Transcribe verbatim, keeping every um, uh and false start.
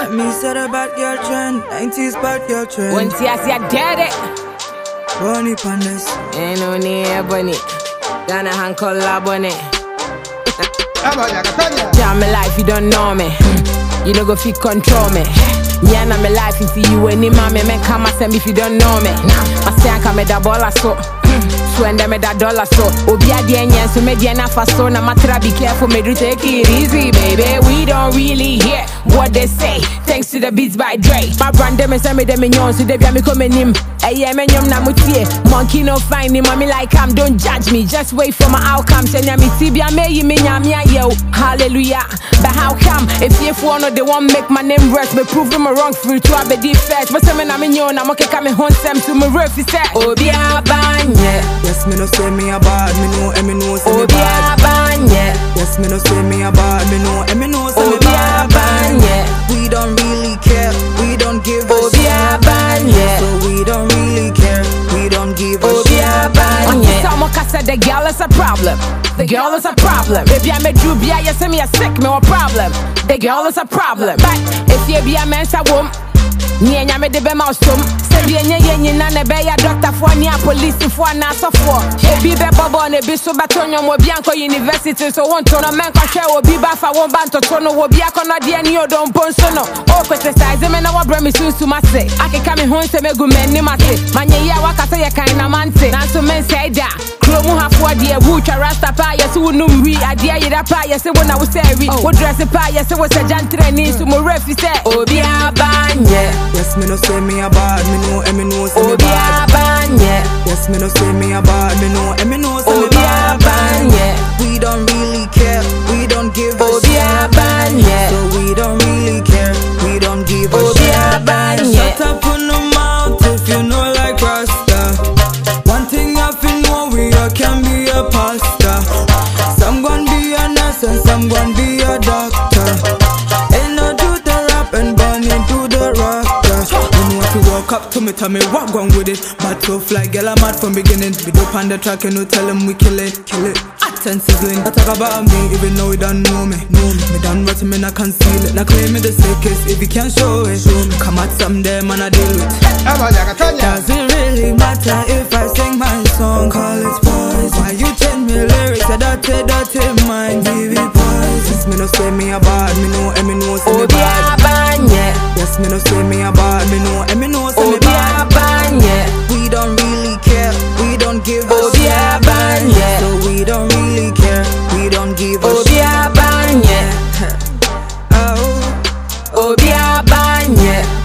Let me set a bad girl trend, nineties bad girl trend. Once you see I did it. Bunny pandas. Ain't no near bunny. Gonna hand collar bunny. Jam my life, you don't know me. You don't go fit control me. Me and my life, if you any mommy, me come and if you don't know me. I say I come with a ball so. When them that dollar so Obia Dianya so mediana faso na matra be careful me do take it easy baby. We don't really hear what they say thanks to the beats by Dre. My brand them say me them nyon so they be me come him. Eye me nyom na mutie monkey no find him mommy like I'm don't judge me just wait for my outcome. Senya me tibia me yi me nyamia yo hallelujah. But how come if you for no they won't make my name rest me prove them wrong through to abedi first. But say me na me nyon na mo keka me hon sem to me ref say Obia banye. Yes, me no say me a bad, me know, and me know say me bad. Yes, me no say me a bad, me know, and me know say me bad. We don't really care, we don't give a shit. So we don't really care, we don't give a shit. Someone said the girl is a problem. The girl is a problem. Baby, I made you be a yes, me a sick, me a problem. The girl is a problem. But if you be a man's a woman. Nienya me de be ma som se bi enye yenye na ne be ya doctor for ni police for na so for e bi be bobo ne bi so batonyo mo bi anko university so won to no men ko hwe obi ba fa won ban to to no obi akono de ani odon ponso no o criticize me na wa bra me sunsu ma se akeka me ho se megu men ni ma se manye ya waka se ye kan na mante na so men say da kromu hafo de e wu twa rasta pa ye so num wi ade ayira pa ye se wona wo se wi wo dress pa ye se wo se jantre ni so mo refi se obi abanye. Yes, me no say me a bad, me know, and me know say me bad. Yes, me no say me a bad, me know, and me know say me bad. We don't really care, we don't give a shit. So we don't really care, we don't give a shit. Shut up on the mouth if you know like Rasta. One thing I feel know we all can be a pastor. Some gon' be a nurse and some gon' be a doctor. Ain't no do the rap and bunny do the rock. Walk up to me, tell me what gone with it. But so fly, girl, I'm mad from beginning. We dope on the track and no tell them we kill it, kill it. Ten sizzling, I talk about me, even though you don't know me. Know me, me done what me, I conceal it. Now claim me the sickest, if you can't show it. Show me. Come at someday, man, I deal with it. Does it really matter if I sing my song? Call it boys. Why you change me lyrics? I dirty, dirty mind, T V boys. Yes, me no say me a bad, me know, and me know say me bad. Yes, me no say me a bad, me know, and me know say me bad. We don't really care, we don't give a shit. So we don't really care, we don't give a shit. Oh, Obia Banye.